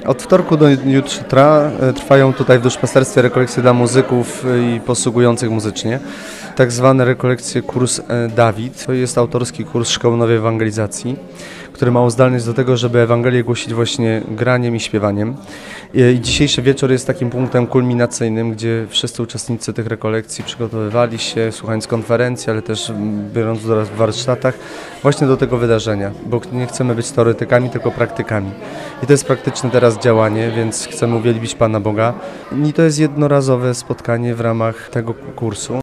Od wtorku do jutra trwają tutaj w duszpasterstwie rekolekcje dla muzyków i posługujących muzycznie. Tak zwane rekolekcje kurs Dawid. To jest autorski kurs Szkoły Nowej Ewangelizacji, który ma uzdolnić do tego, żeby Ewangelię głosić właśnie graniem i śpiewaniem. I dzisiejszy wieczór jest takim punktem kulminacyjnym, gdzie wszyscy uczestnicy tych rekolekcji przygotowywali się, słuchając konferencji, ale też biorąc udział w warsztatach właśnie do tego wydarzenia, bo nie chcemy być teoretykami, tylko praktykami. I to jest praktyczne teraz działanie, więc chcemy uwielbić Pana Boga. I to jest jednorazowe spotkanie w ramach tego kursu.